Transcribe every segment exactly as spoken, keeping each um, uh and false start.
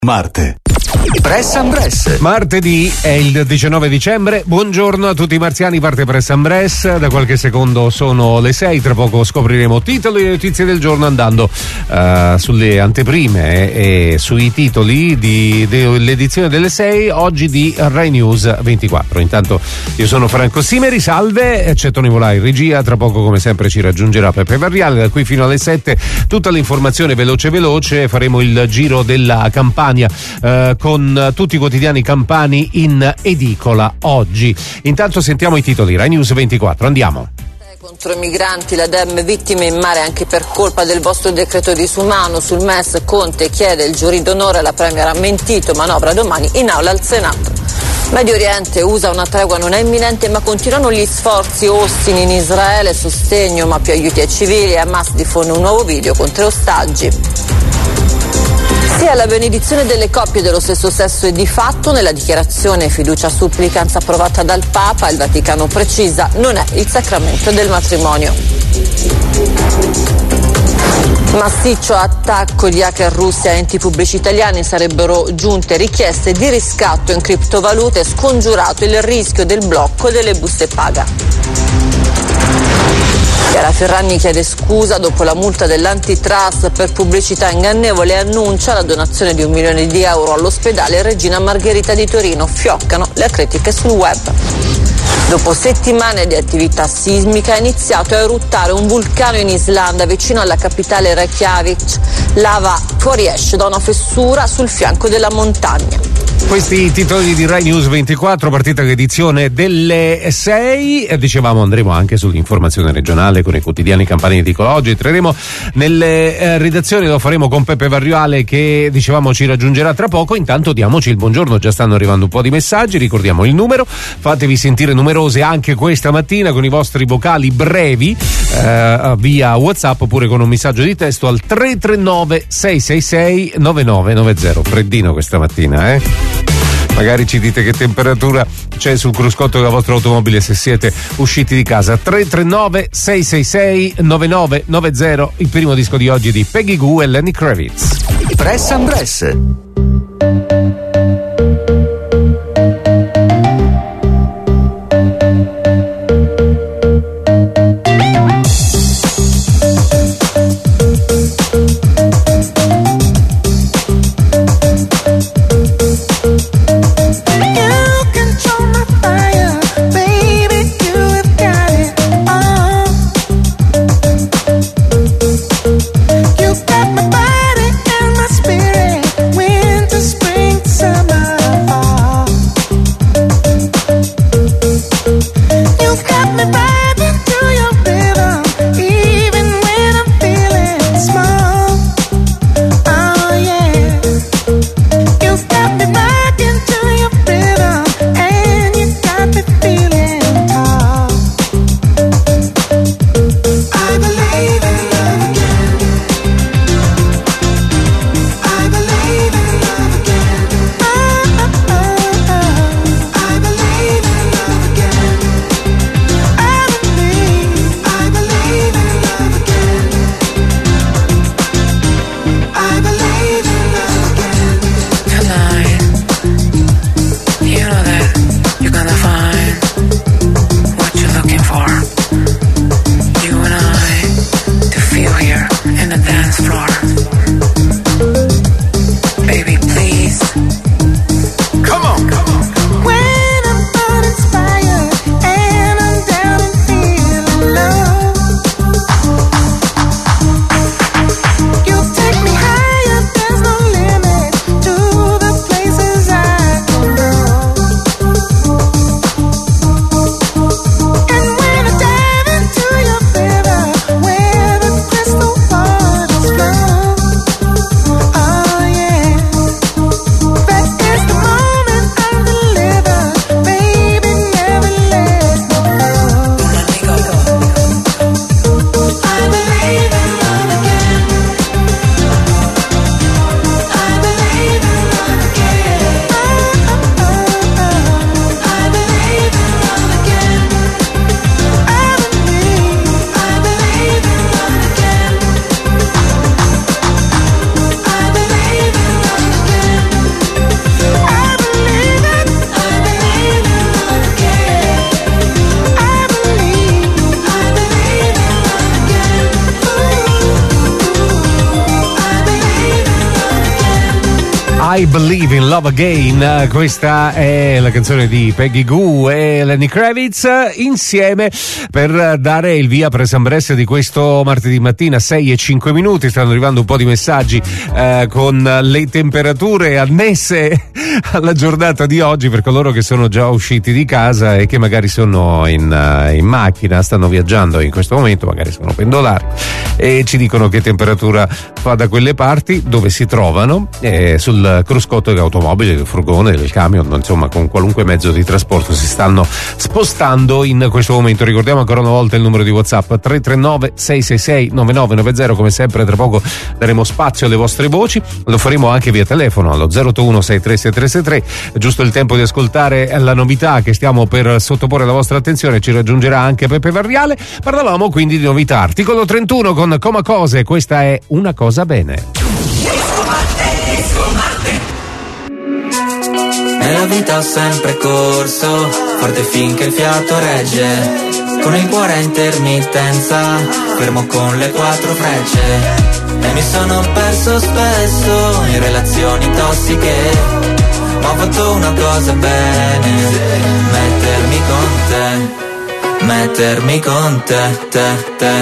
Marte. Press Ambress. Martedì è il diciannove dicembre. Buongiorno a tutti i marziani, parte Press Ambress. Da qualche secondo sono le sei. Tra poco scopriremo titoli e notizie del giorno andando uh, sulle anteprime e sui titoli di, dell'edizione delle sei oggi di Rai News ventiquattro. Intanto io sono Franco Simeri, salve, c'è Tony Volà in regia. Tra poco come sempre ci raggiungerà Peppe Varriale. Da qui fino alle sette tutta l'informazione veloce veloce. Faremo il giro della Campania uh, con tutti i quotidiani campani in edicola oggi. Intanto sentiamo i titoli. Rai News ventiquattro, andiamo. Contro i migranti, la D E M vittime in mare anche per colpa del vostro decreto disumano. Sul M E S Conte chiede il giurì d'onore, la Premier ha mentito, manovra domani in aula al Senato. Medio Oriente, U S A una tregua non è imminente ma continuano gli sforzi. Austin in Israele, sostegno ma più aiuti ai civili. Hamas diffonde un nuovo video con tre ostaggi. Sì alla benedizione delle coppie dello stesso sesso e di fatto nella dichiarazione fiducia supplicanza approvata dal Papa il Vaticano precisa non è il sacramento del matrimonio. Massiccio attacco di hacker russi a enti pubblici italiani, sarebbero giunte richieste di riscatto in criptovalute, scongiurato il rischio del blocco delle buste paga. Chiara Ferragni chiede scusa dopo la multa dell'antitrust per pubblicità ingannevole e annuncia la donazione di un milione di euro all'ospedale Regina Margherita di Torino. Fioccano le critiche sul web. Dopo settimane di attività sismica è iniziato a eruttare un vulcano in Islanda vicino alla capitale Reykjavik. Lava fuoriesce da una fessura sul fianco della montagna. Questi i titoli di Rai News ventiquattro, partita edizione delle sei. Dicevamo andremo anche sull'informazione regionale con i quotidiani campani edicola. Oggi entreremo nelle eh, redazioni, lo faremo con Peppe Varriale che dicevamo ci raggiungerà tra poco. Intanto diamoci il buongiorno, già stanno arrivando un po' di messaggi, ricordiamo il numero, fatevi sentire numerose anche questa mattina con i vostri vocali brevi eh, via WhatsApp oppure con un messaggio di testo al tre tre nove sei sei sei nove nove nove zero. Freddino questa mattina, eh? Magari ci dite che temperatura c'è sul cruscotto della vostra automobile se siete usciti di casa. Tre tre nove sei sei sei nove nove nove zero. Il primo disco di oggi di Peggy Gou e Lenny Kravitz. Press Ambress. Got my body and my spirit, winter, spring, I Believe in Love Again, questa è la canzone di Peggy Gou e Lenny Kravitz insieme per dare il via Press and Press di questo martedì mattina, sei e cinque minuti. Stanno arrivando un po' di messaggi eh, con le temperature annesse alla giornata di oggi per coloro che sono già usciti di casa e che magari sono in, in macchina, stanno viaggiando in questo momento, magari sono pendolari e ci dicono che temperatura fa da quelle parti dove si trovano, eh, sul cruscotto dell'automobile, del furgone, del camion, insomma con qualunque mezzo di trasporto si stanno spostando in questo momento. Ricordiamo ancora una volta il numero di WhatsApp tre tre nove sei sei sei nove nove nove zero, come sempre tra poco daremo spazio alle vostre voci, lo faremo anche via telefono allo zero otto uno sei tre sei tre sei tre, giusto il tempo di ascoltare la novità che stiamo per sottoporre alla vostra attenzione. Ci raggiungerà anche Peppe Varriale. Parlavamo quindi di novità. Articolo trentuno con Coma Cose, questa è Una Cosa Bene. Nella vita ho sempre corso, forte finché il fiato regge, con il cuore a intermittenza, fermo con le quattro frecce. E mi sono perso spesso in relazioni tossiche, ma ho fatto una cosa bene, mettermi con te, mettermi con te, te, te.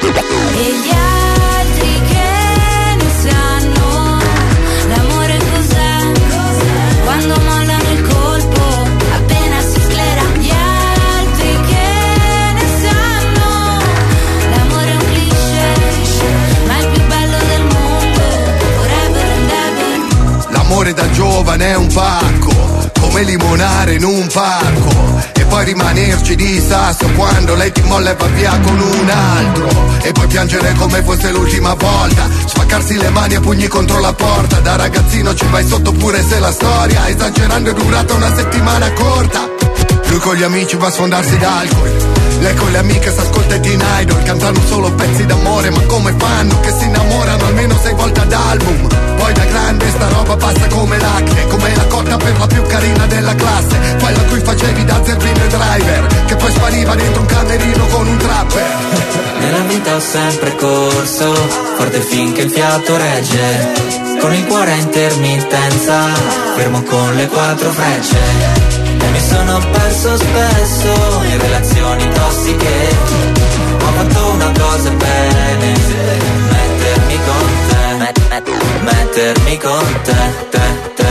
E gli altri che ne sanno, l'amore cos'è, quando mollano il colpo, appena si sclera. Gli altri che ne sanno, l'amore è un cliché, ma è il più bello del mondo, forever and ever. L'amore da giovane è un pacco, come limonare in un parco, e poi rimanerci di sasso quando lei ti molla e va via con un altro, e poi piangere come fosse l'ultima volta, spaccarsi le mani a pugni contro la porta. Da ragazzino ci vai sotto pure se la storia, esagerando, è durata una settimana corta. Lui con gli amici va a sfondarsi d'alcol, lei con le amiche s'ascolta i Teen Idol, cantano solo pezzi d'amore, ma come fanno che si innamorano almeno sei volte ad album? Poi da grande sta roba passa come l'acne, come la cotta per la più carina della classe, quella a cui facevi da zerbino e driver, che poi spariva dentro un camerino con un trapper. Nella vita ho sempre corso, forte finché il fiato regge, con il cuore a intermittenza, fermo con le quattro frecce. E mi sono perso spesso in relazioni tossiche, ho fatto una cosa bene, mettermi con te, mettermi con te, te,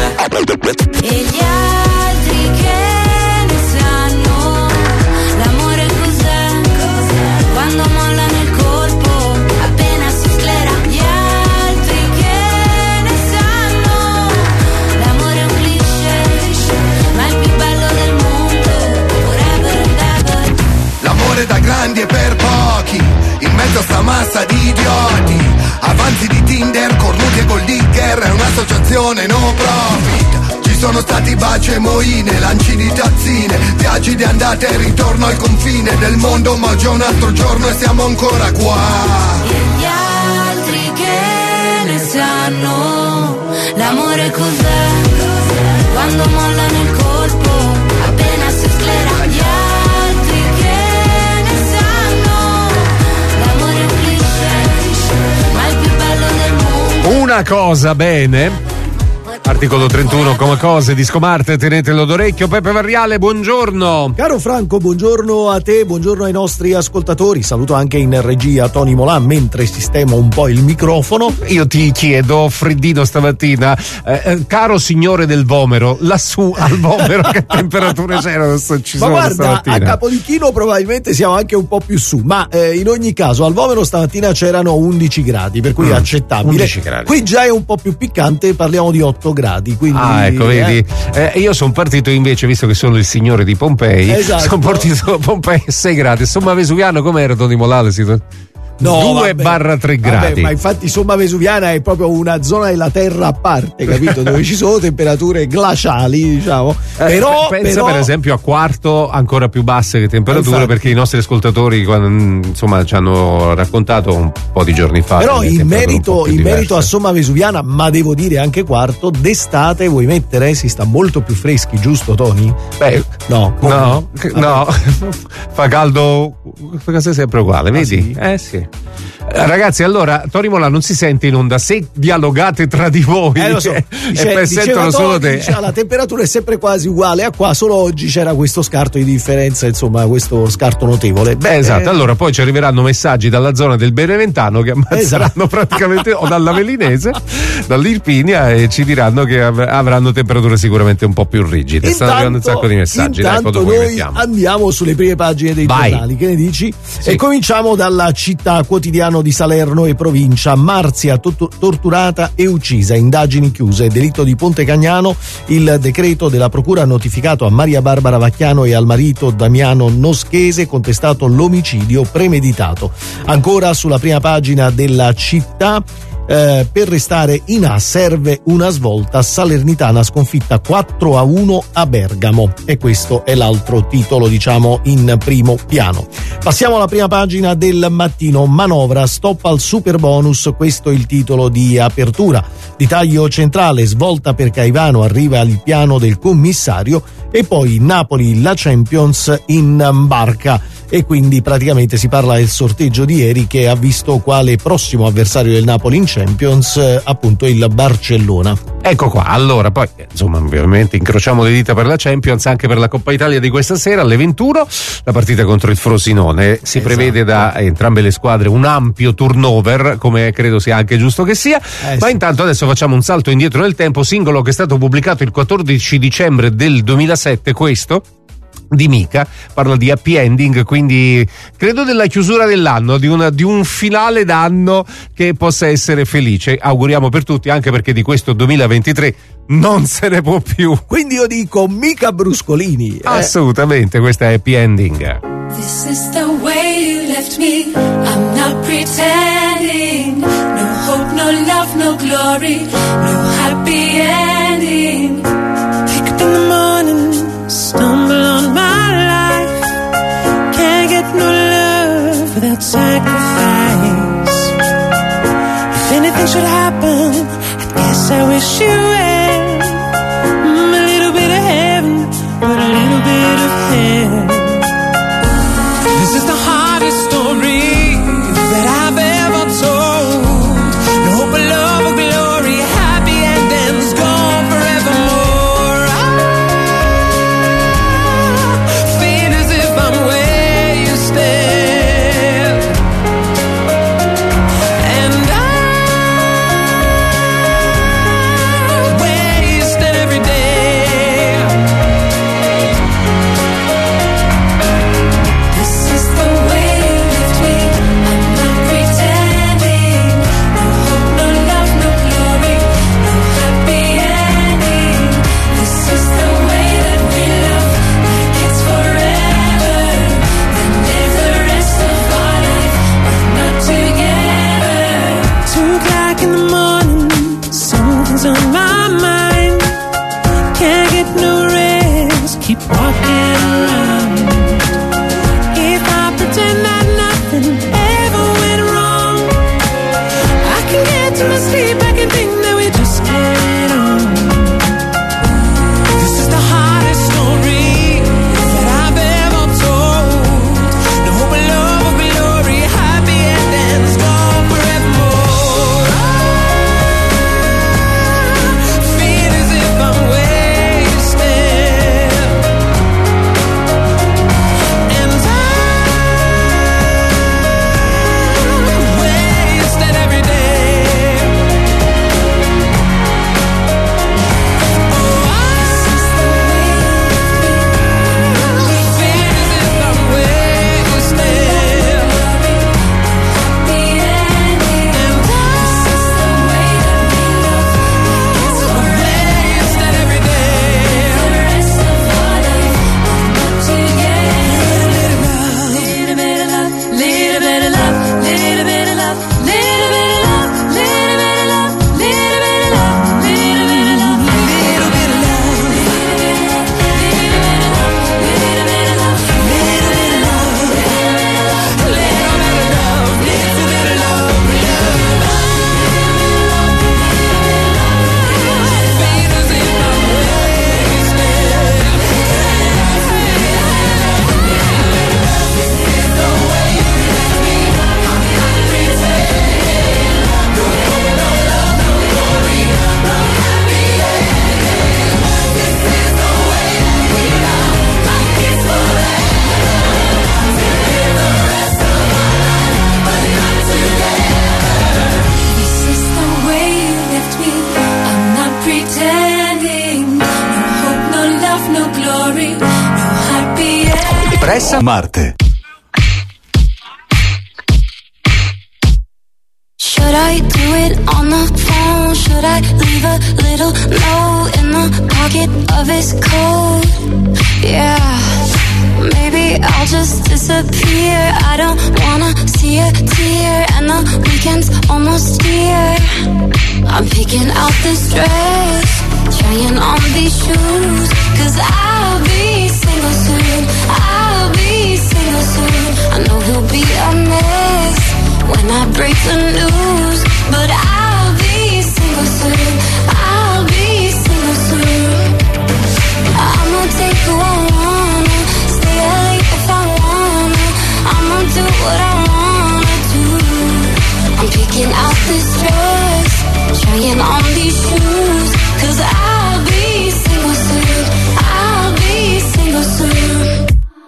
te. E gli altri che ne sanno, l'amore cos'è, quando mollano il colpo, appena si sclera. Gli altri che ne sanno, l'amore è un cliché, ma è il più bello del mondo, forever and ever. L'amore da grandi e per pochi, in mezzo a sta massa di idioti, avanti di Tinder, cornuti e gold digger, è un'associazione no profit. Ci sono stati baci e moine, lanci di tazzine, viaggi di andata e ritorno al confine del mondo, ma oggi è un altro giorno e siamo ancora qua. E gli altri che ne sanno, l'amore cos'è, quando mollano il colpo, appena si sclera. Gli altri che ne sanno, l'amore è un cliché, ma è il più bello del mondo. Una Cosa Bene. Articolo trentuno come cose, Disco Marte, tenetelo d'orecchio. Peppe Varriale, buongiorno. Caro Franco, buongiorno a te, buongiorno ai nostri ascoltatori. Saluto anche in regia Tony Molan mentre sistemo un po' il microfono. Io ti chiedo, freddino stamattina, eh, eh, caro signore del Vomero, lassù al Vomero che temperature c'erano? Ci ma sono guarda, stamattina? a Capodichino probabilmente siamo anche un po' più su, ma eh, in ogni caso al Vomero stamattina c'erano undici gradi, per cui mm, è accettabile. undici gradi. Qui già è un po' più piccante, parliamo di otto gradi. Quindi, ah, ecco, vedi. Eh. Eh, io sono partito invece, visto che sono il signore di Pompei, esatto. sono partito a Pompei a sei gradi. Somma Vesuviano, com'era Tony Molale? No, due barra tre gradi. Vabbè, ma infatti Somma Vesuviana è proprio una zona della terra a parte, capito? Dove ci sono temperature glaciali, diciamo. Però, eh, pensa però... per esempio a Quarto, ancora più basse che temperature, infatti, perché i nostri ascoltatori quando, insomma ci hanno raccontato un po' di giorni fa. Però in merito, in merito a diverse. Somma Vesuviana, ma devo dire anche Quarto, d'estate vuoi mettere? Si sta molto più freschi, giusto Tony? Beh, no, no, no, fa caldo, quasi sempre uguale, ah, vedi? Sì? Eh sì. Ragazzi, allora Tony Molla non si sente in onda se dialogate tra di voi eh, lo so. Dice, e per sentono solo te. Dice, la temperatura è sempre quasi uguale a qua, solo oggi c'era questo scarto di differenza, insomma, questo scarto notevole. Beh, esatto, eh... allora poi ci arriveranno messaggi dalla zona del Beneventano che ammazzeranno esatto. praticamente o dalla Melinese, dall'Irpinia, e ci diranno che av- avranno temperature sicuramente un po' più rigide. Stanno arrivando un sacco di messaggi. Intanto Dai, noi mettiamo. andiamo sulle prime pagine dei Vai. giornali, che ne dici? Sì. E cominciamo dalla Città, quotidiano di Salerno e provincia. Marzia to- torturata e uccisa, indagini chiuse, delitto di Ponte Cagnano. Il decreto della procura ha notificato a Maria Barbara Vacchiano e al marito Damiano Noschese contestato l'omicidio premeditato. Ancora sulla prima pagina della Città, Eh, per restare in A serve una svolta, Salernitana sconfitta quattro a uno a Bergamo, e questo è l'altro titolo, diciamo, in primo piano. Passiamo alla prima pagina del Mattino. Manovra, stop al super bonus, questo è il titolo di apertura. Di taglio centrale, svolta per Caivano, arriva il piano del commissario, e poi Napoli, la Champions in barca. E quindi praticamente si parla del sorteggio di ieri, che ha visto quale prossimo avversario del Napoli in Champions eh, appunto il Barcellona. Ecco qua, allora poi insomma ovviamente incrociamo le dita per la Champions, anche per la Coppa Italia di questa sera alle ventuno, la partita contro il Frosinone. Si esatto. prevede da entrambe le squadre un ampio turnover, come credo sia anche giusto che sia, eh, ma sì. Intanto adesso facciamo un salto indietro nel tempo. Singolo che è stato pubblicato il quattordici dicembre del duemilasette, questo di Mika, parla di happy ending, quindi credo della chiusura dell'anno, di, una, di un finale d'anno che possa essere felice. Auguriamo per tutti, anche perché di questo duemilaventitré non se ne può più. Quindi io dico Mika Bruscolini. Eh. Assolutamente, questa è happy ending. This is the way you left me, I'm not pretending. No hope, no love, no glory, no happy ending. Pick up in the morning, stumble on my life. Can't get no love without sacrifice. If anything should happen, I guess I wish you well. Mm, a little bit of heaven, but a little bit of hell. This is the hardest story that I've ever told. No hope of love or glory, happy endings gone forevermore. I feel as if I'm where you stand, and I'm where you stand every day. This is the way you left me, I'm not pretending. No hope, no love, no glory, no happy ending. This is the way that we love, like it's forever. And if the rest of our life we're not together. Two o'clock in the morning, something's on my mind. Can't get no rest, keep walking around. If I pretend that nothing ever went wrong, I can get to my sleep, I can think that we just carried on. This is the hardest story that I've ever told. No hope of love or glory, happy endings gone forevermore. I feel as if I'm wasted, Pressa Marte. Should I do it on the phone? Should I leave a little note in the pocket of his coat? Yeah, maybe I'll just disappear. I don't wanna see a tear, and the weekend's almost here. I'm picking out this dress, trying on these shoes, cause I'll be single soon, I'll be single soon. I know he'll be a mess when I break the news, but I'll be single soon, I'll be single soon. I'ma take who I wanna, stay late if I wanna, I'ma do what I wanna do. I'm picking out this dress, trying on these shoes, cause I'll be single soon, I'll be single soon.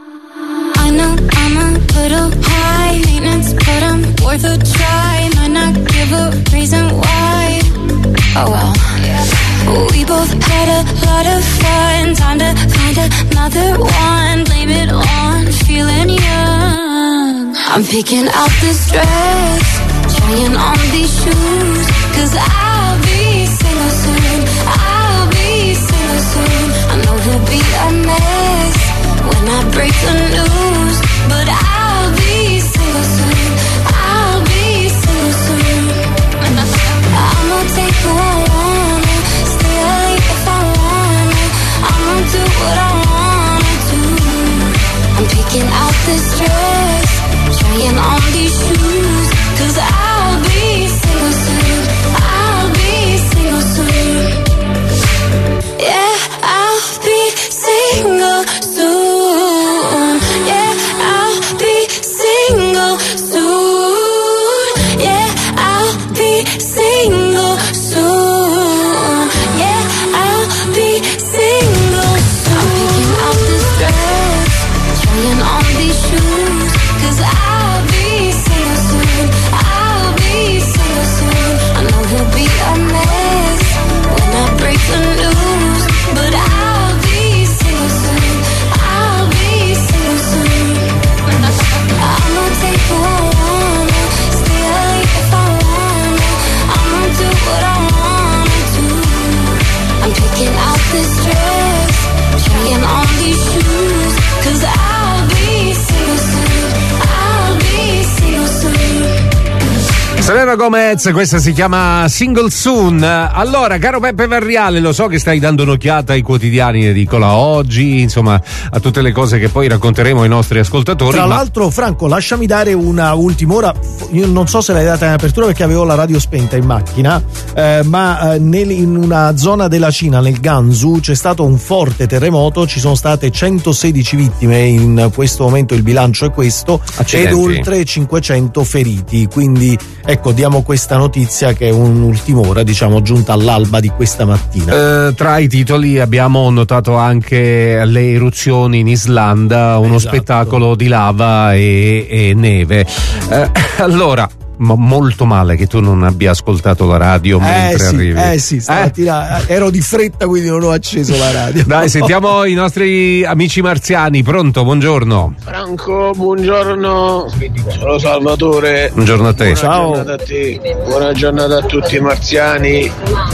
I know I'm a little high maintenance, but I'm worth a try. Might not give a reason why. Oh well. We both had a lot of fun. Time to find another one. Blame it on feeling young. I'm picking out this dress, trying on these shoes, cause I'll be single soon, I'll be single soon. I know he'll be a mess when I break the news, but I'll be single soon, I'll be single soon. I'ma take who I wanna, stay late if I wanna, I'ma do what I wanna do. I'm picking out this dress, trying on these shoes, cause I'll be single soon, I'll be single soon. Yeah, I'll be single soon. Yeah, I'll be single soon. Yeah, I'll be single soon. Yeah, I'll be single soon. I'm picking out this dress, trying on these shoes, cause I'll be single soon, I'll be single soon. I know he'll be a mess when I break the news, but I'll be single soon, I'll be single soon. I'ma take who I wanna, stay late if I wanna, I'ma do what I wanna do. I'm picking out this dress, trying on these shoes, cause I'll be single soon, I'll be single soon. Selena Gomez, questa si chiama Single Soon. Allora, caro Peppe Varriale, lo so che stai dando un'occhiata ai quotidiani edicola oggi, insomma, a tutte le cose che poi racconteremo ai nostri ascoltatori. Tra ma... l'altro, Franco, lasciami dare una ultima ora. Io non so se l'hai data in apertura perché avevo la radio spenta in macchina, eh, ma eh, nel, in una zona della Cina, nel Gansu, c'è stato un forte terremoto, ci sono state centosedici vittime, in questo momento il bilancio è questo, Accidenti. ed oltre cinquecento feriti, quindi ecco, diamo questa notizia che è un'ultima ora, diciamo, giunta all'alba di questa mattina. Eh, tra i titoli abbiamo notato anche le eruzioni in Islanda, uno Esatto. spettacolo di lava e, e neve. Eh, allora, ma molto male che tu non abbia ascoltato la radio Eh mentre sì, arrivi. eh sì, stamattina eh? ero di fretta, quindi non ho acceso la radio. Dai, sentiamo i nostri amici marziani. Pronto, buongiorno. Franco, buongiorno. Sono Salvatore. Buongiorno a te. Buona Ciao. giornata a te. Buona giornata a tutti i marziani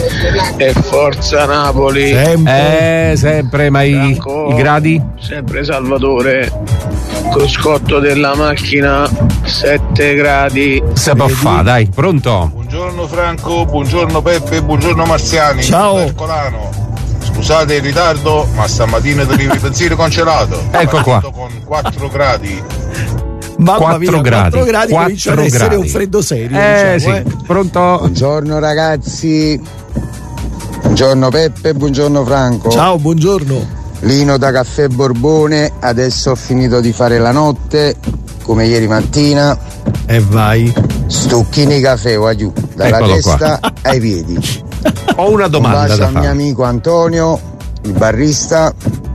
e forza Napoli. Sempre. Eh, sempre, ma i, Franco, i gradi? Sempre Salvatore. Cruscotto della macchina sette gradi. Se può fa, dai, pronto? Buongiorno Franco, buongiorno Peppe, buongiorno Marziani. Ciao. Ercolano. Scusate il ritardo, ma stamattina arriva il benzina congelato. Ecco qua. Con quattro gradi. Mamma quattro mia, gradi, quattro gradi comincia ad quattro essere gradi. un freddo serio. Eh diciamo, sì, eh. pronto? Buongiorno ragazzi, buongiorno Peppe, buongiorno Franco. Ciao, buongiorno. Lino da Caffè Borbone, adesso ho finito di fare la notte, come ieri mattina. E vai. Stucchini caffè, voglio, dalla Eccolo testa qua. ai piedi. Ho una Un domanda bacio da al mio fare. amico Antonio, il barista.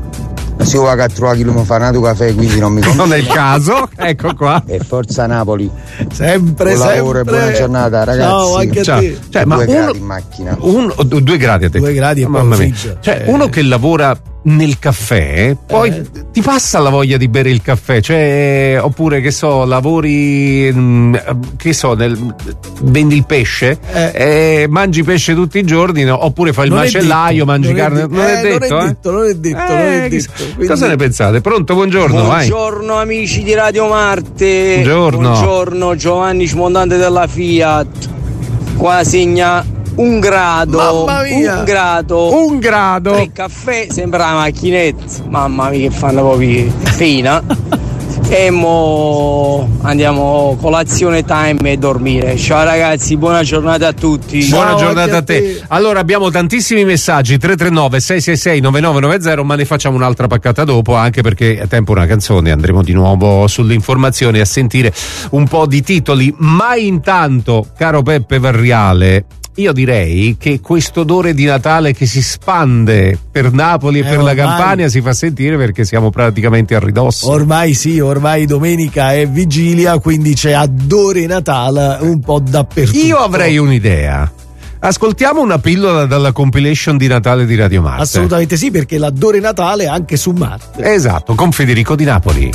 Si va a trovare chi mi fa nato caffè, quindi non mi Non è il caso, ecco qua. E forza Napoli. Sempre, Buon lavoro sempre. e buona giornata, ragazzi. Ciao, anche a Ciao. te. Cioè, ma Due uno, gradi in macchina. uno- due gradi a te. Due gradi e poi Mamma mia. ufficio. Cioè, Eh. uno che lavora nel caffè, poi eh. ti passa la voglia di bere il caffè, cioè, oppure che so, lavori, mh, che so, nel, vendi il pesce, eh. Eh, mangi pesce tutti i giorni, no? Oppure fai il non macellaio, mangi non carne, è non, è detto, non è eh? detto, non è detto, eh, non è detto. Quindi... Cosa ne pensate? Pronto, buongiorno. Buongiorno vai. Amici di Radio Marte. Buongiorno. Buongiorno Giovanni Smondante della Fiat. Qua segna un grado, un grado, un grado. Il caffè sembra una macchinetta, mamma mia che fanno proprio fina. E mo andiamo colazione time e dormire. Ciao ragazzi, buona giornata a tutti. Buona Ciao giornata a te. te. Allora abbiamo tantissimi messaggi tre tre nove sei sei sei nove nove nove zero, ma ne facciamo un'altra paccata dopo, anche perché è tempo una canzone, andremo di nuovo sulle informazioni a sentire un po' di titoli. Ma intanto, caro Peppe Varriale, io direi che questo odore di Natale che si spande per Napoli e eh, per ormai, la Campania si fa sentire, perché siamo praticamente a ridosso. Ormai sì, ormai domenica è vigilia, quindi c'è odore Natale un po' dappertutto. Io avrei un'idea. Ascoltiamo una pillola dalla compilation di Natale di Radio Marte. Assolutamente sì, perché l'odore Natale è anche su Marte. Esatto, con Federico Di Napoli.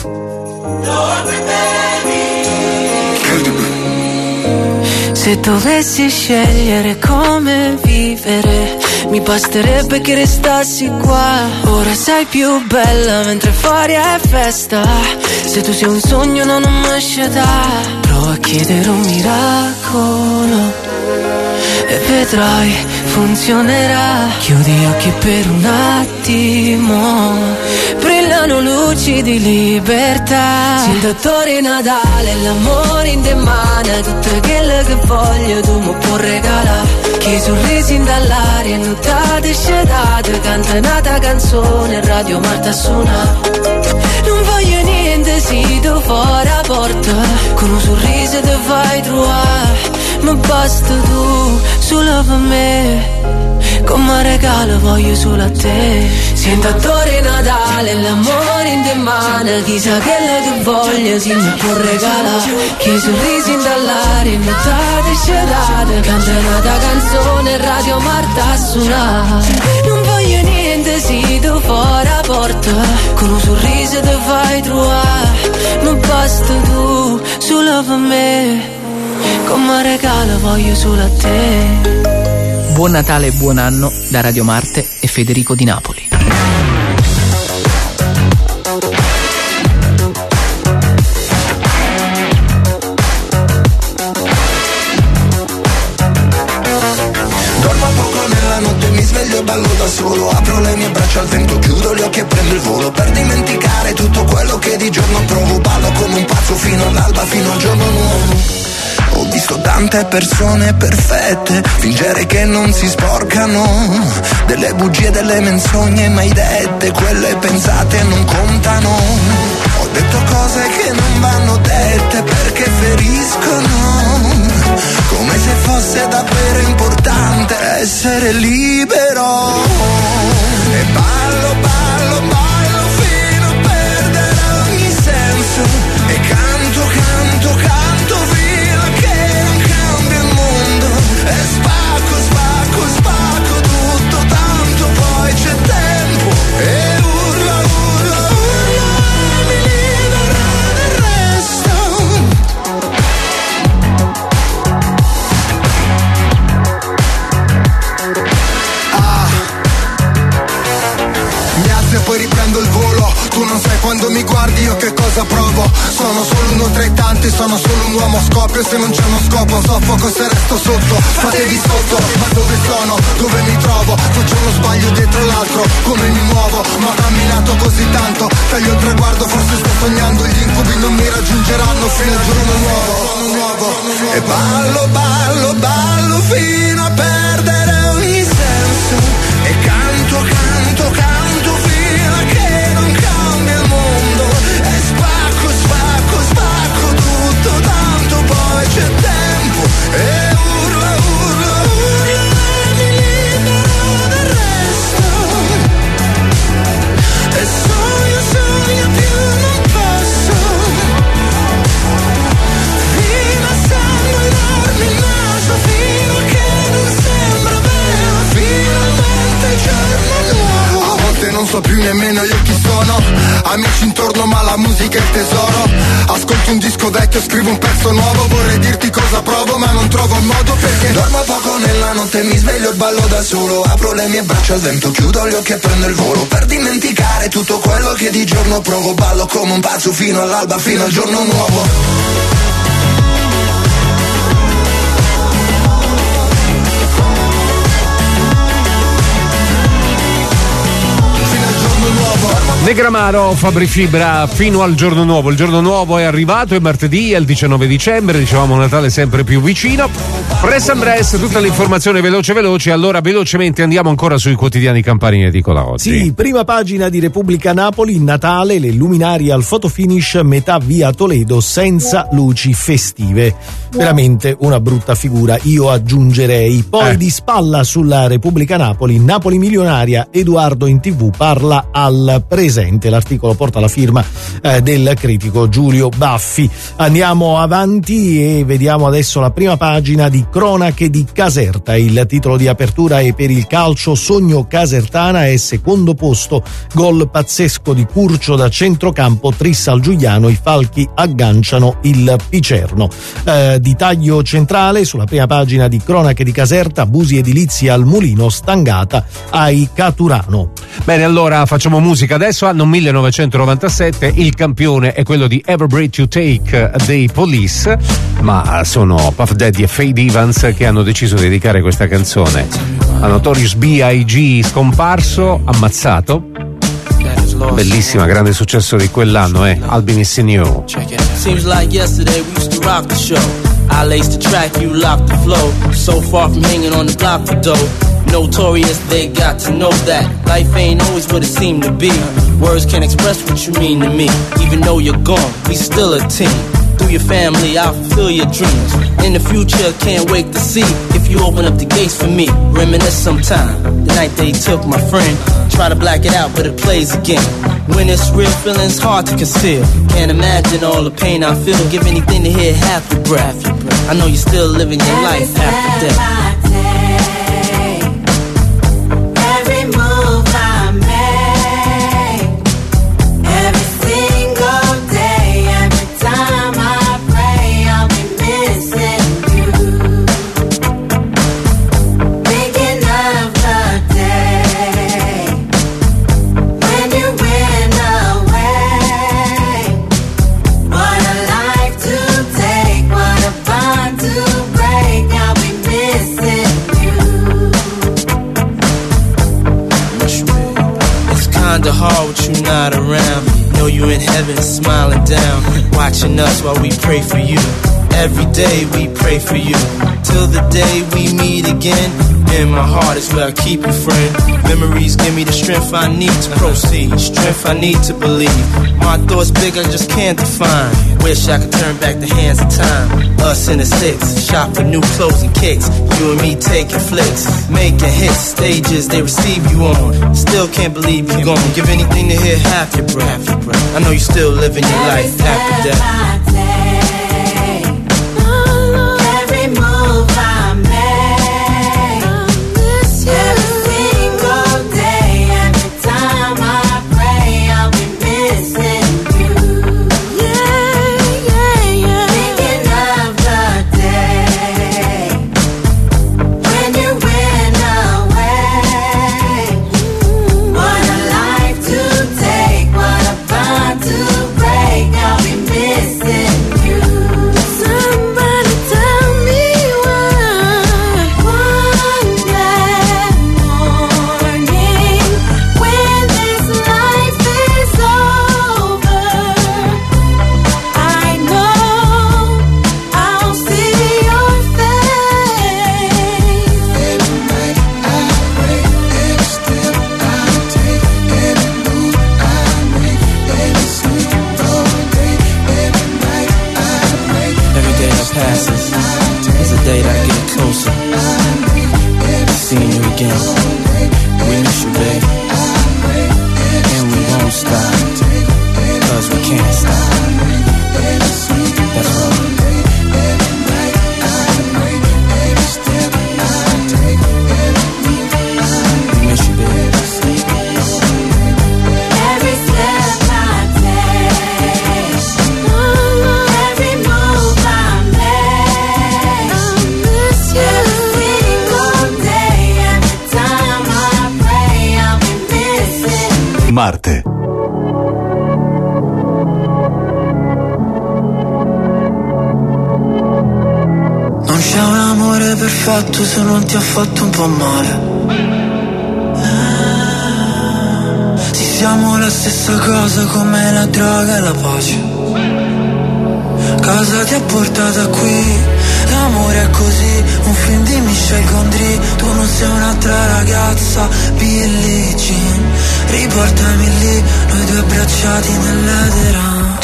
Se dovessi scegliere come vivere, mi basterebbe che restassi qua. Ora sei più bella mentre fuori è festa. Se tu sei un sogno non ho mai scelta. Prova a chiedere un miracolo e vedrai, funzionerà. Chiudi gli occhi per un attimo, brillano luci di libertà. Sì, il dottore Natale, l'amore in te mano, tutto quello che voglio tu mi puoi regalare. Che sorrisi in dall'aria, nottate e scetate, canta nata canzone, Radio Marta suona. Non voglio niente, sì, tu fuori a porta, con un sorriso ti fai trovare. Ma basta tu, solo per me, come regalo voglio solo a te. Sento odore Natale, l'amore in te mano, chissà quello che voglio si mi può regalare. Che sorrisi in dall'aria, nottate e scetate, canta una canzone, Radio Marta a suonare. Non voglio niente, sì, tu fuori a porta, con un sorriso ti fai trovare. Ma basta tu, solo per me, come regalo voglio solo a te. Buon Natale e buon anno da Radio Marte e Federico Di Napoli. Dormo poco nella notte, mi sveglio e ballo da solo. Apro le mie braccia al vento, chiudo gli occhi e prendo il volo, per dimenticare tutto quello che di giorno provo. Ballo come un pazzo fino all'alba, fino al giorno nuovo. Ho visto tante persone perfette fingere che non si sporcano, delle bugie, delle menzogne mai dette, quelle pensate non contano. Ho detto cose che non vanno dette perché feriscono, come se fosse davvero importante essere libero. E ballo, ballo, ballo fino a perdere ogni senso, e canto, canto, canto fino a che non cambia il mondo. E spacco, spacco, spacco tutto, tanto poi c'è tempo. E urla, urla, urla, e mi libererò del resto. Ah, mi alzo e poi riprendo il volo. Tu non sai quando mi guardi io che cosa provo. Sono solo uno tra i tanti, sono solo un uomo, scoppio se non c'è uno scopo, soffoco se resto sotto. Fatevi sotto, ma dove sono? Dove mi trovo? Faccio uno sbaglio dietro l'altro, come mi muovo? Ma ho camminato così tanto, taglio il traguardo, forse sto sognando. Gli incubi non mi raggiungeranno fino al giorno nuovo. E ballo, ballo, ballo fino a perdere ogni senso. E canto, canto, canto fino a che non cambia il mondo. E spacco, spacco, spacco tutto, tanto poi c'è tempo. E urla, urla, urla, e mi libero del resto. E sogno, sogno più non posso, fino a sanguinarmi il naso, fino a che non sembra vero, finalmente il giorno nuovo. so più nemmeno io chi sono. Amici intorno ma la musica è il tesoro. Ascolto un disco vecchio, scrivo un pezzo nuovo. Vorrei dirti cosa provo ma non trovo il modo, perché dormo poco nella notte, mi sveglio e ballo da solo. Apro le mie braccia al vento, chiudo gli occhi e prendo il volo, per dimenticare tutto quello che di giorno provo. Ballo come un pazzo fino all'alba, fino al giorno nuovo. Negramaro, Fabri Fibra, fino al giorno nuovo. Il giorno nuovo è arrivato, è martedì, è il diciannove dicembre, dicevamo Natale sempre più vicino. Press and Press, tutta l'informazione veloce veloce. Allora velocemente andiamo ancora sui quotidiani campani in edicola oggi. Sì, prima pagina di Repubblica Napoli, Natale, le luminarie al fotofinish, metà via Toledo senza luci festive. Veramente una brutta figura, io aggiungerei. Poi eh. di spalla sulla Repubblica Napoli, Napoli milionaria, Edoardo in tv parla al presente. L'articolo porta la firma eh, del critico Giulio Baffi. Andiamo avanti e vediamo adesso la prima pagina di Cronache di Caserta. Il titolo di apertura è per il calcio, sogno casertana e secondo posto, gol pazzesco di Curcio da centrocampo, trissa al Giuliano, i falchi agganciano il Picerno. Eh, di taglio centrale sulla prima pagina di Cronache di Caserta, Busi edilizia al Mulino, stangata ai Caturano. Bene, allora facciamo musica adesso. Anno millenovecentonovantasette, il campione è quello di Every Breath You Take dei Police, ma sono Puff Daddy e Faye Evans che hanno deciso di dedicare questa canzone a Notorious B I G scomparso, ammazzato. Bellissima, grande successo di quell'anno, eh, I'll Be Missing You. Seems like yesterday we used to rock the show. I laced the track, you locked the flow. So far from hanging on the block for dough. Notorious, they got to know that life ain't always what it seemed to be. Words can't express what you mean to me. Even though you're gone, we still a team. Through your family, I'll fulfill your dreams. In the future, can't wait to see if you open up the gates for me. Reminisce sometime, the night they took my friend. Try to black it out, but it plays again. When it's real, feeling's hard to conceal. Can't imagine all the pain I feel. Give anything to hear half your breath. I know you're still living your life after death. Hard with you not around. Know you in heaven smiling down, watching us while we pray for you. Every day we pray for you, till the day we meet again. In my heart is where I keep you, friend. Memories give me the strength I need to proceed, strength I need to believe. My thoughts big, I just can't define. Wish I could turn back the hands of time. Us in the six, shop for new clothes and kicks. You and me taking flicks, making hits, stages they receive you on. Still can't believe you're gone. Give anything to hear half your breath. I know you're still living your life after death. Marte. Non c'è un amore perfetto se non ti ha fatto un po' male. Sì, siamo la stessa cosa come la droga e la pace. Cosa ti ha portata qui? L'amore è così, un film di Michel Gondry. Tu non sei un'altra ragazza, Billie Jean. Riportami lì, noi due abbracciati nell'edera.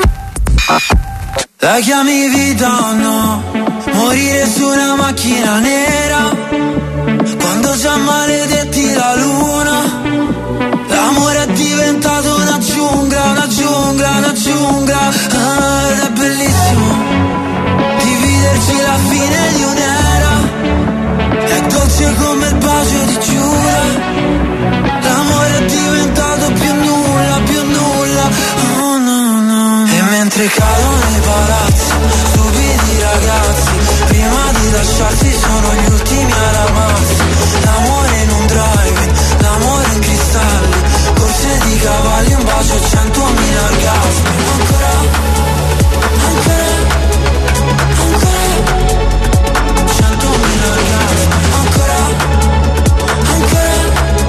La chiami vita o no? Morire su una macchina nera quando già maledetti la luna. L'amore è diventato una giungla, una giungla, una giungla. Ah, ed è bellissimo dividerci la fine di un'era. È dolce come il bacio di Giura. L'amore è diventato più nulla, più nulla. Oh no, no. E mentre cadono i palazzi, stupidi ragazzi, prima di lasciarsi sono gli ultimi ad amarsi. L'amore in un drive, l'amore in cristalli, corse di cavalli, un bacio, centomila orgasmi. Ancora, ancora, ancora, centomila orgasmi. Ancora, ancora,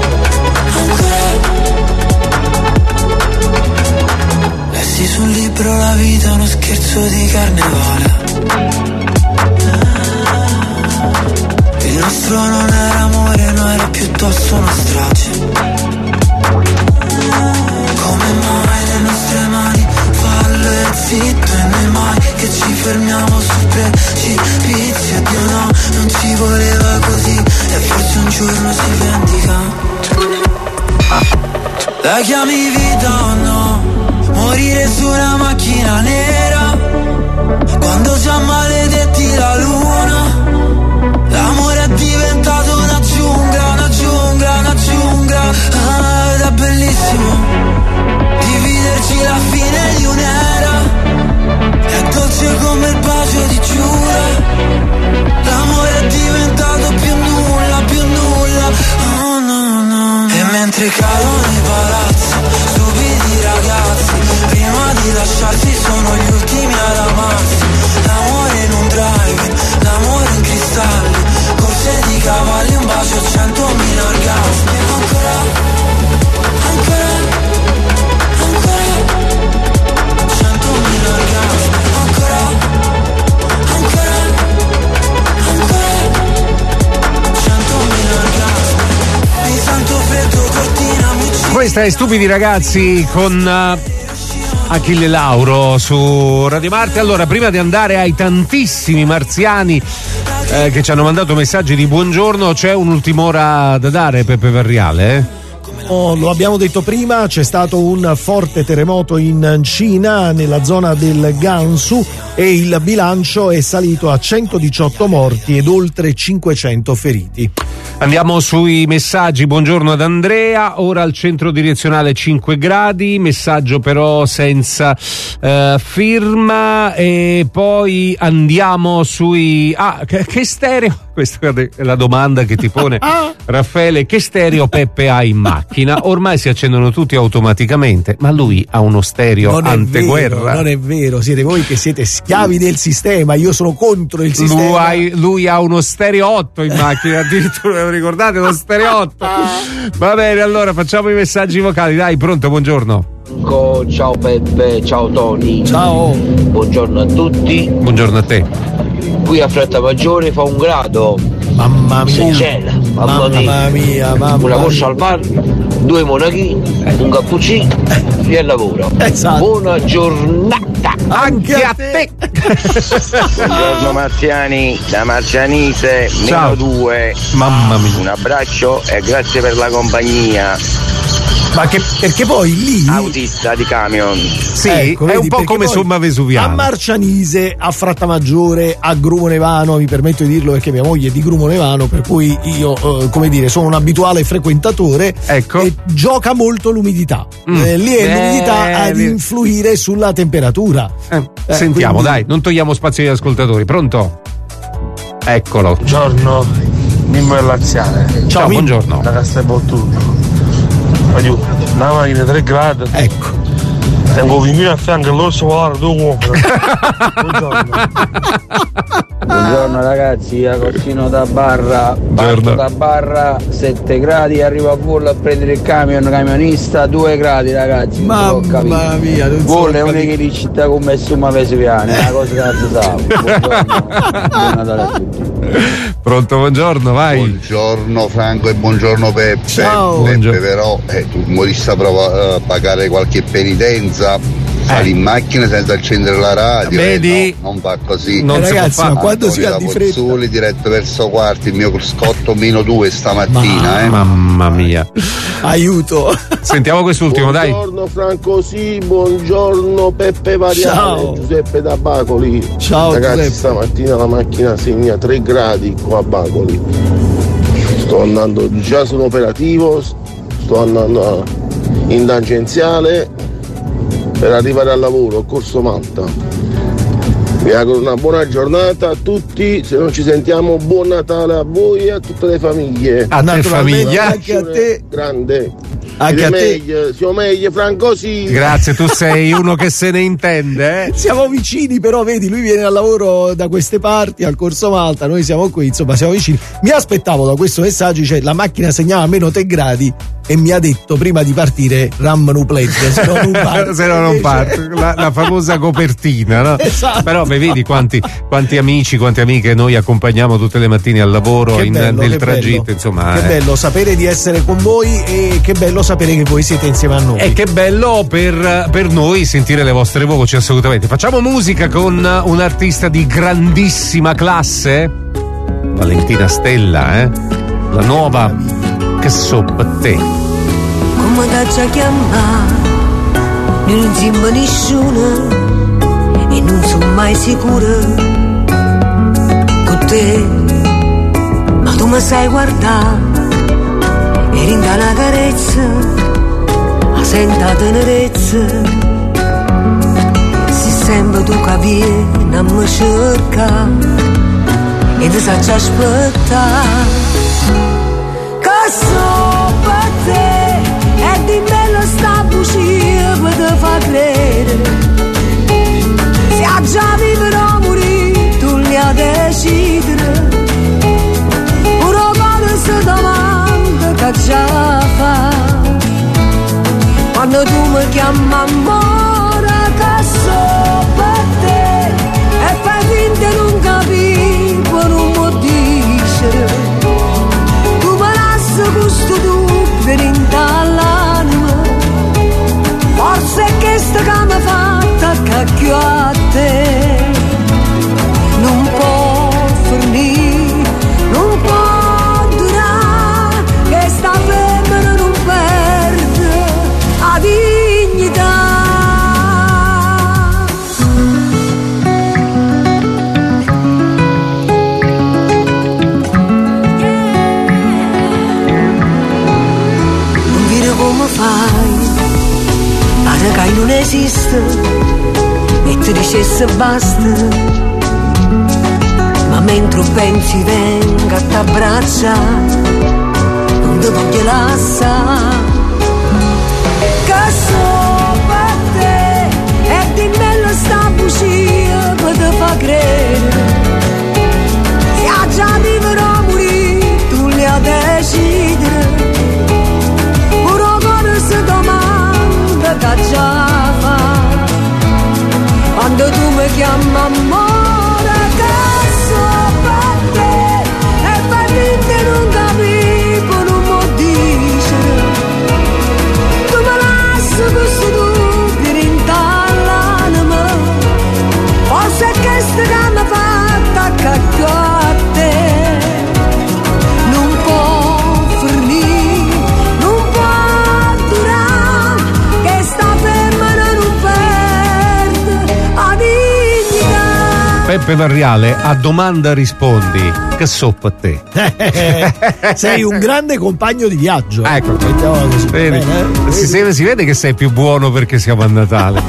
ancora. Lessi sul libro la vita è uno scherzo di carnevale. Il nostro non era amore, no, era piuttosto una strage. Come mai le nostre mani fallo e zitto, e noi mai che ci fermiamo sul precipizio. Dio no, non ci voleva così, e forse un giorno si vendica. La chiami vita o no? Morire su una macchina nera quando già maledetti la luna. L'amore è diventato una giungla, una giungla, una giungla. Ah, ed è bellissimo dividerci la fine di un'era. È dolce come il bacio di Giura. L'amore è diventato più nulla, più nulla. Oh no, no. E mentre cadono i palazzi, stupidi ragazzi, prima di lasciarsi sono gli ultimi ad amarsi. L'amore in un drive, l'amore in cristalli, corse di cavalli, un bacio, centomila orgasmi. Ancora, ancora, ancora, centomila orgasmi. Ancora, ancora, ancora, centomila orgasmi. Mi sento freddo, cortina mi uccide. Questa è Stupidi ragazzi con uh, Achille Lauro su Radio Marte. Allora, prima di andare ai tantissimi marziani eh, che ci hanno mandato messaggi di buongiorno, c'è un'ultima ora da dare, Peppe Verriale, eh? Oh, lo abbiamo detto prima, c'è stato un forte terremoto in Cina, nella zona del Gansu, e il bilancio è salito a centodiciotto morti ed oltre cinquecento feriti. Andiamo sui messaggi. Buongiorno ad Andrea. Ora al centro direzionale cinque gradi, messaggio però senza eh, firma. E poi andiamo sui ah che, che stereo, questa è la domanda che ti pone Raffaele: che stereo Peppe ha in macchina? Ormai si accendono tutti automaticamente, ma lui ha uno stereo non anteguerra. È vero, non è vero, siete voi che siete schiavi del sistema, io sono contro il sistema. Lui ha, lui ha uno stereo otto in macchina, addirittura. Ricordate lo stereo otto? Va bene, allora facciamo i messaggi vocali. Dai, pronto, buongiorno. Ciao Peppe, ciao Tony. Ciao. Buongiorno a tutti. Buongiorno a te. Qui a Frattamaggiore fa un grado. Mamma mia. Si gela, mamma, mamma mia. mia mamma Una corsa al bar, due monachini, eh. un cappuccino eh. e al lavoro. Esatto. Buona giornata anche a te. Buongiorno marziani, da Marcianise, meno due. Mamma mia. Un abbraccio e grazie per la compagnia. Ma che, perché poi lì autista di camion. Sì, ecco, è vedi, un po' come Somma Vesuviana. A Marcianise, a Frattamaggiore, a Grumonevano, mi permetto di dirlo perché mia moglie è di Grumonevano, per cui io eh, come dire sono un abituale frequentatore. Ecco. E gioca molto l'umidità. Mm. Eh, lì è eh, l'umidità ad influire sulla temperatura. Eh, eh, sentiamo, quindi... dai, non togliamo spazio agli ascoltatori. Pronto? Eccolo. Buongiorno, Mimmo e Laziale. Ciao, Ciao buongiorno. Da Castelvolturno. Aiuto, una macchina tre gradi. Ecco. Tengo un pinguino a fianco e l'orso polare tu compri. Buongiorno. Buongiorno ragazzi, Agostino da Barra. Parto da Barra, sette gradi, arrivo a Vollo a prendere il camion, camionista, due gradi ragazzi. Mamma mia, non Vollo è una di città come Summa Vesuviana, è una cosa che non si sa. Buongiorno, buon Natale a tutti. Pronto, buongiorno, vai. Buongiorno Franco e buongiorno Peppe. Ciao. Peppe Buongiorno. però eh, tu morista prova a pagare qualche penitenza. Sali in macchina senza accendere la radio. Vedi? Eh, no, non va così. Non si ragazzi, può fare. Ma quando si ha di fretta? Soli diretto verso Quarti, il mio cruscotto meno due stamattina. Ma, eh. Mamma mia. Aiuto. Sentiamo quest'ultimo, dai. Buongiorno Franco, sì, buongiorno Peppe Variale. Ciao. Giuseppe da Bacoli. Ciao ragazzi, Giuseppe. stamattina la macchina segna tre gradi qua a Bacoli. Sto andando, già sono operativo, sto andando in tangenziale per arrivare al lavoro, Corso Malta. Vi auguro una buona giornata a tutti, se non ci sentiamo buon Natale a voi e a tutte le famiglie. A te famiglia. Anche a te. Grande. Anche a te. Meglio, siamo meglio Franco sì. Grazie, tu sei uno che se ne intende, eh? Siamo vicini, però vedi, lui viene al lavoro da queste parti, al Corso Malta, noi siamo qui, insomma siamo vicini. Mi aspettavo da questo messaggio, cioè la macchina segnava meno tre gradi e mi ha detto prima di partire Ram nu pledge, se no non parte. Se no non parte, la, la famosa copertina, no? Esatto. Però beh, vedi quanti, quanti amici, quante amiche noi accompagniamo tutte le mattine al lavoro, Che in, bello, nel che tragitto, bello. insomma. Che eh. bello sapere di essere con voi e che bello sapere che voi siete insieme a noi. E che bello per, per noi sentire le vostre voci, assolutamente. Facciamo musica con un artista di grandissima classe, Valentina Stella, eh? La nuova Che so per te. Come da già chiamare, non sembra nessuno e non sono mai sicura con te, ma tu mi sai guardare e rinda una carezza, la senta tenerezza, se sembra tu che vieni a me cercare e ti sai aspettare. Che so per te e di bello sta bugia per te fa credere, se a già viverò o morire tu li a decidere, una cosa domanda che già fa quando tu mi chiami amore. Che so per te e fai finta non capire, non può dire gusto dubbio in dall'anima, forse è questa che mi ha fatta cacchio a te, non può fornire, non può durare, che sta femmina non perde la dignità. Fai, pare che non esiste e ti dicesse basta, ma mentre pensi venga a t'abbracciare, non ti voglio lasciare. Che so per te e di bello sta bugia per te fa credere, se a già viverò o morire tu li a decidere, domanda che già fa quando tu mi chiami amore. Che so per te e fai finta non capivo, non può dire, tu mi lasci questo dubbio in dall'anima, forse è questa che mi ha fatta cacchio a te, non può fornire, non può Peppe Varriale, a domanda rispondi. Che soppo a te. Sei un grande compagno di viaggio. Ecco, così. Vedi, Bene, eh? si, si, si vede che sei più buono perché siamo a Natale.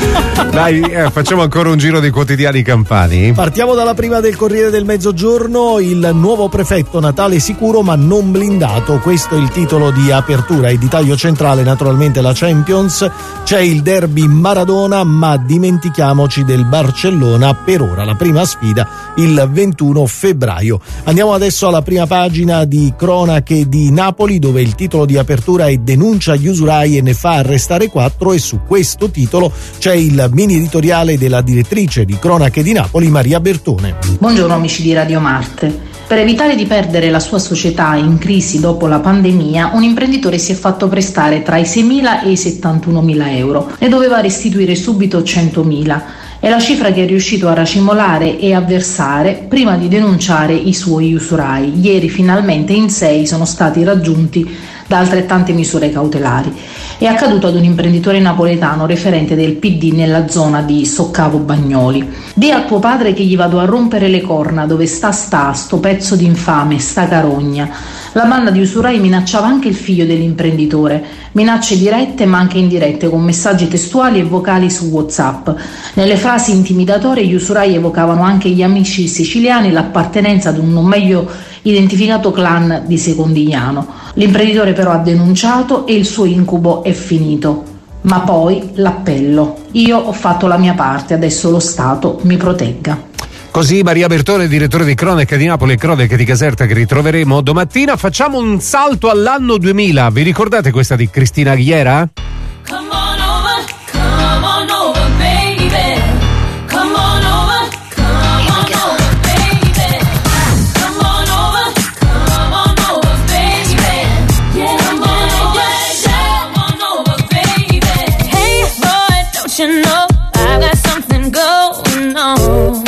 Dai, eh, facciamo ancora un giro dei quotidiani campani. Partiamo dalla prima del Corriere del Mezzogiorno. Il nuovo prefetto, Natale sicuro ma non blindato. Questo è il titolo di apertura e di taglio centrale, naturalmente la Champions. C'è il derby Maradona, ma dimentichiamoci del Barcellona per ora. La prima sfida il ventuno febbraio. Andiamo adesso alla prima pagina di Cronache di Napoli, dove il titolo di apertura è denuncia gli usurai e ne fa arrestare quattro, e su questo titolo c'è il mini editoriale della direttrice di Cronache di Napoli, Maria Bertone. Buongiorno amici di Radio Marte. Per evitare di perdere la sua società in crisi dopo la pandemia, un imprenditore si è fatto prestare tra i seimila e i settantunomila euro. Ne doveva restituire subito centomila. È la cifra che è riuscito a racimolare e a versare prima di denunciare i suoi usurai. Ieri finalmente in sei sono stati raggiunti da altrettante misure cautelari. È accaduto ad un imprenditore napoletano referente del P D nella zona di Soccavo Bagnoli. Dì a tuo padre che gli vado a rompere le corna, dove sta sta, sto pezzo d'infame, sta carogna. La banda di usurai minacciava anche il figlio dell'imprenditore, minacce dirette ma anche indirette con messaggi testuali e vocali su WhatsApp. Nelle frasi intimidatorie gli usurai evocavano anche gli amici siciliani e l'appartenenza ad un non meglio identificato clan di Secondigliano. L'imprenditore però ha denunciato e il suo incubo è finito. Ma poi l'appello. Io ho fatto la mia parte, adesso lo Stato mi protegga. Così Maria Bertone, direttore di Cronache di Napoli e Cronache di Caserta, che ritroveremo domattina. Facciamo un salto all'anno duemila. Vi ricordate questa di Cristina Aguilera? Come on over, come on over, baby. Come on over, come on over, baby. Come on over, come on over, baby. Yeah, come on over, come on over, baby. Hey boy, don't you know I got something going on?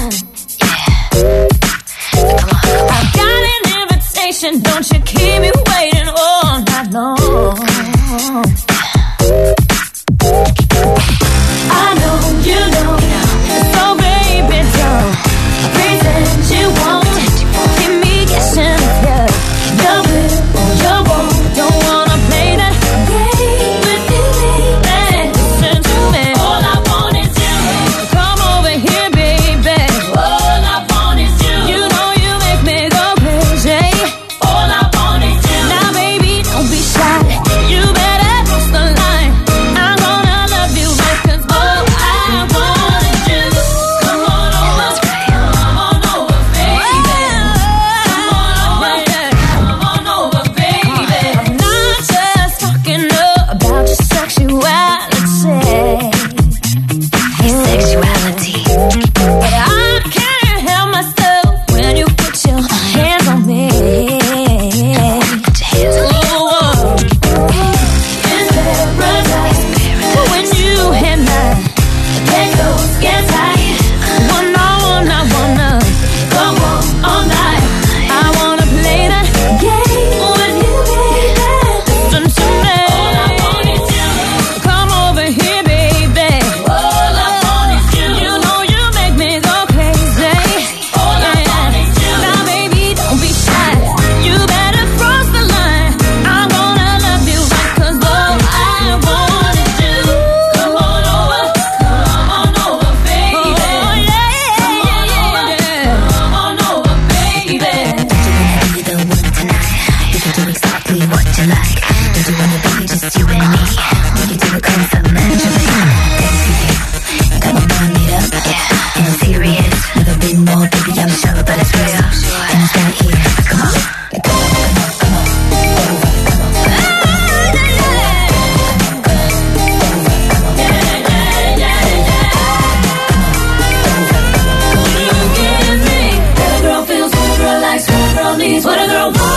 I got an invitation, don't you keep me waiting all night long. I know you know, so baby don't pretend you won't keep me guessing. Yeah, you will or you won't. Don't wanna play that game with you, baby. Listen to me. All I want is you. Come over here, baby. All I want is you. You know you make me go crazy. All I want is you. Now baby, don't be shy. You better cross the line. I'm gonna love you right, 'cause all I want is you. Come on over, come on over, baby. Come on over, come on over, baby. I'm not just talking about your sexuality. Sexuality. But I can't help myself when you put your hands on me. Put your hands on me. It's paradise when you and I get close, get tight. One on one, I wanna come on all night. I wanna play that game with you, baby. Listen to me. All I want is you. Come over here, baby. All I want is you. You know you make me go crazy. All I want is you. Now, baby, don't be shy. You better cross the line. I'm gonna love you right, 'cause all I want is you. Come on over, come on over, baby. Oh, yeah, come on over, come on over, baby. Be the one tonight. You can do exactly what you like. Don't you wanna be just you and me? We can do it complimentary. Come on, burn it up. Yeah, and I'm serious. Never been more, baby. I'm sure, but it's real. And it's right here. Come on, come on, come on, come on. What a girl feels, what a girl likes, what a girl needs, what a girl wants.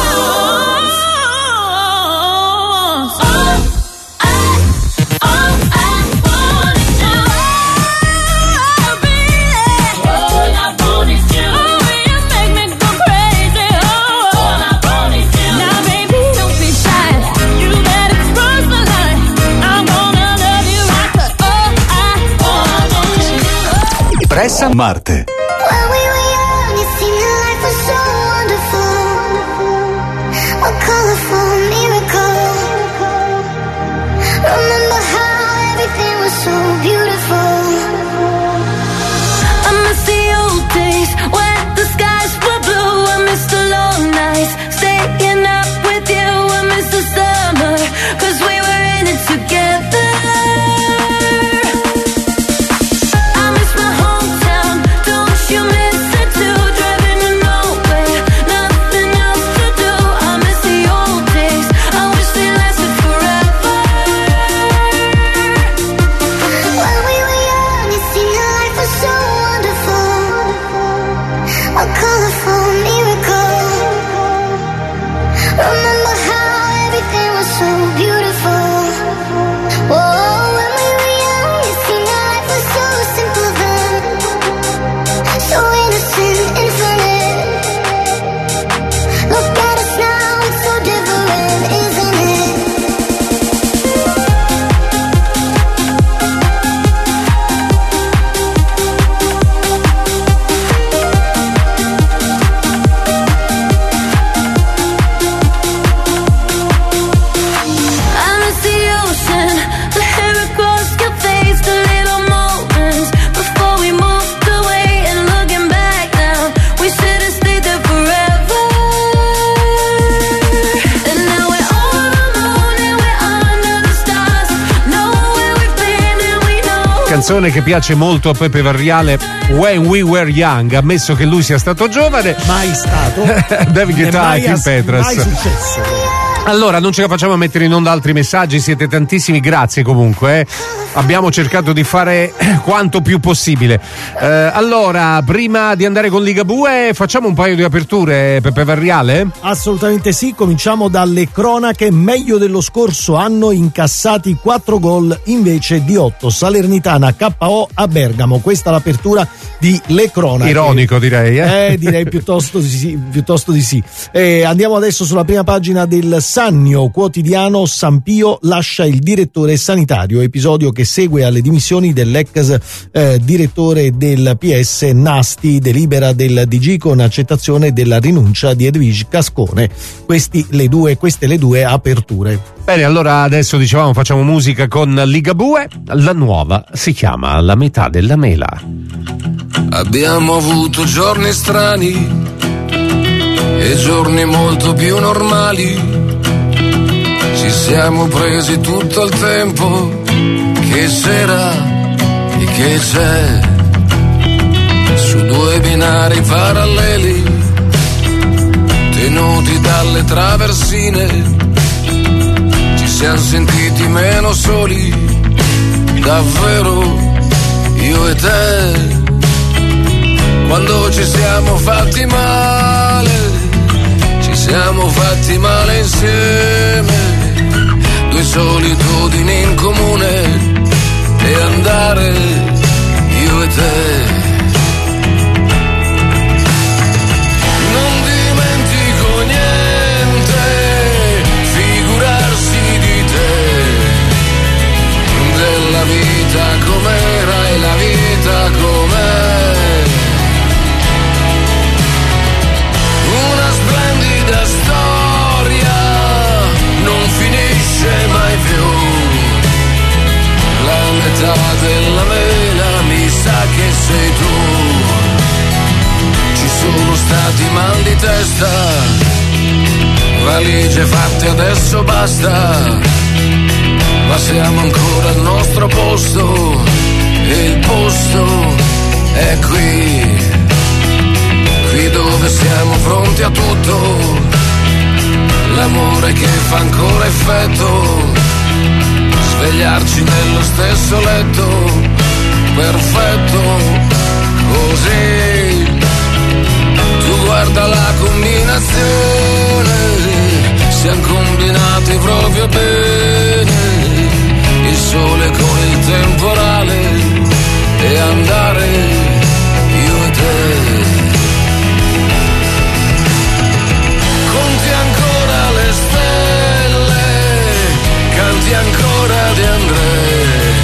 All I, all I want is you. Oh, baby. All I want is you. Oh, you make me go crazy. Oh, all I want is you. Now, baby, don't be shy. You better cross the line. I'm gonna love you right, 'cause all I want is you. Pressa Marte. When we were young, it seemed that life was so Canzone che piace molto a Pepe Varriale, When We Were Young, ammesso che lui sia stato giovane. Mai stato. David Guetta e Kim Petras. Mai successo. Allora, non ce la facciamo a mettere in onda altri messaggi, siete tantissimi, grazie comunque. Eh. Abbiamo cercato di fare quanto più possibile. Eh, allora, prima di andare con Ligabue, facciamo un paio di aperture, Pepe Varriale? Assolutamente sì, cominciamo dalle cronache. Meglio dello scorso anno, incassati quattro gol invece di otto. Salernitana K O a Bergamo, questa è l'apertura di Le Cronache. Ironico direi, eh? Eh, direi piuttosto di sì. Piuttosto di sì. Eh, andiamo adesso sulla prima pagina del Sannio quotidiano. Sampio lascia il direttore sanitario, episodio che segue alle dimissioni dell'ex eh, direttore del P S Nasti, delibera del D G con accettazione della rinuncia di Edwige Cascone. Questi le due, queste le due aperture. Bene, allora adesso dicevamo facciamo musica con Ligabue, la nuova si chiama La metà della mela. Abbiamo avuto giorni strani e giorni molto più normali. Ci siamo presi tutto il tempo che c'era e che c'è, su due binari paralleli, tenuti dalle traversine. Ci siamo sentiti meno soli, davvero, io e te. Quando ci siamo fatti male, ci siamo fatti male insieme. Due solitudini in comune e andare io e te. Non dimentico niente, figurarsi di te, della vita com'era e la vita com'è. Una splendida storia non finisce mai più. La metà della mela mi sa che sei tu. Ci sono stati mal di testa, valigie fatte adesso basta, ma siamo ancora al nostro posto e il posto è qui, qui dove siamo pronti a tutto, l'amore che fa ancora effetto. Svegliarci nello stesso letto, perfetto, così. Tu guarda la combinazione, siamo combinati proprio bene. Il sole con il temporale e andare io e te. Conti ancora le stelle, canti ancora di André,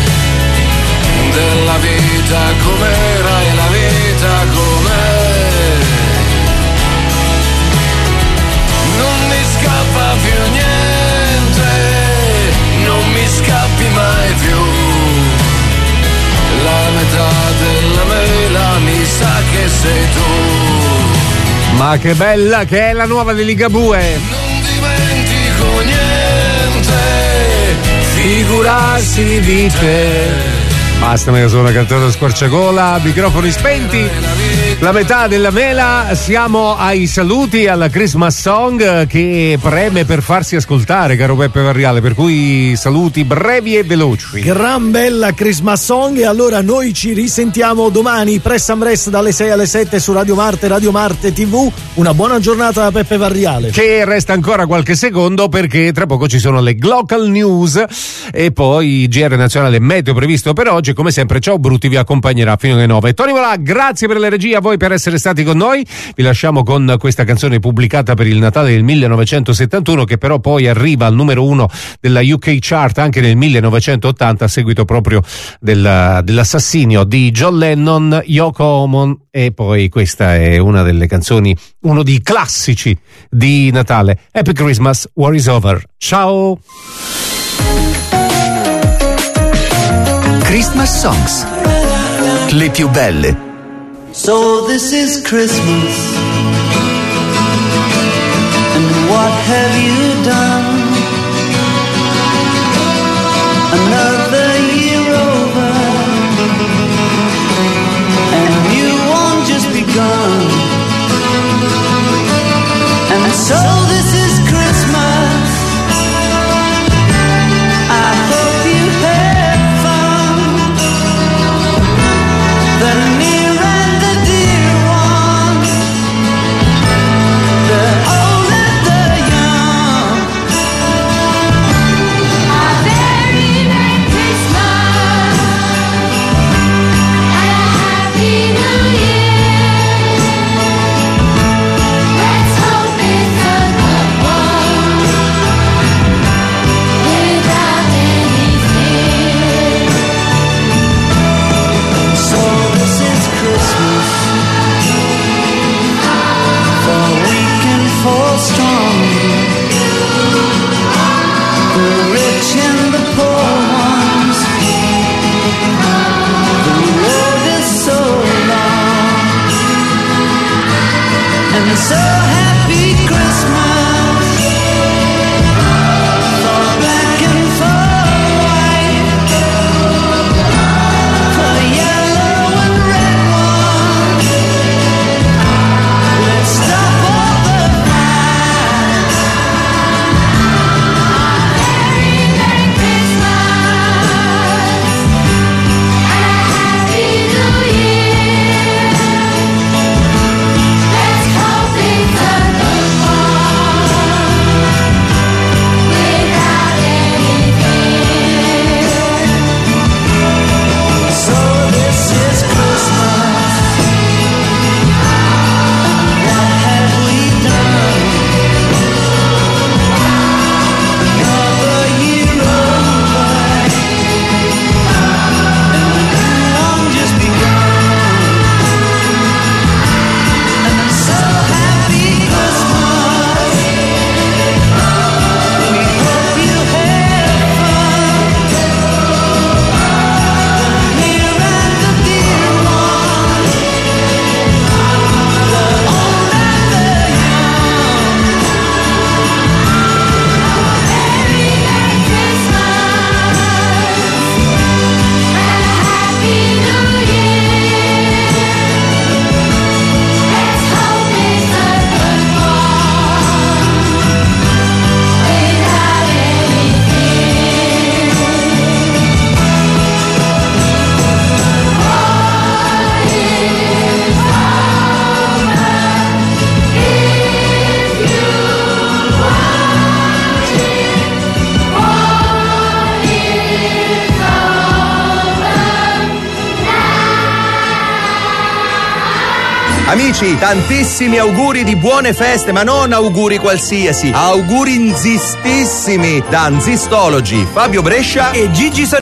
della vita com'era e la vita com'è. Non mi scappa più niente, non mi scappi mai più. La metà della mela mi sa che sei tu. Ma che bella che è la nuova di Ligabue. Non dimentico niente, figurarsi di te. Basta, me la sono cantata a squarciagola, microfoni spenti. La metà della mela, siamo ai saluti, alla Christmas song che preme per farsi ascoltare, caro Peppe Varriale, per cui saluti brevi e veloci. Gran bella Christmas song, e allora noi ci risentiamo domani, Press and Rest dalle sei alle sette su Radio Marte, Radio Marte tivù. Una buona giornata da Peppe Varriale. Che resta ancora qualche secondo perché tra poco ci sono le Glocal News e poi il G R nazionale meteo previsto per oggi. Come sempre, ciao Brutti vi accompagnerà fino alle nove. Tony Volà, grazie per la regia, a voi per essere stati con noi. Vi lasciamo con questa canzone pubblicata per il Natale del millenovecentosettantuno, che però poi arriva al numero uno della U K chart anche nel millenovecentottanta, a seguito proprio del, dell'assassinio di John Lennon, Yoko Ono. E poi questa è una delle canzoni, uno dei classici di Natale. Happy Christmas, War is Over. Ciao. Christmas Songs, le più belle. So this is Christmas, and what have you done? Another year over, Amici, tantissimi auguri di buone feste, ma non auguri qualsiasi, auguri nzistissimi da Nzistology, Fabio Brescia e Gigi Sorrentino.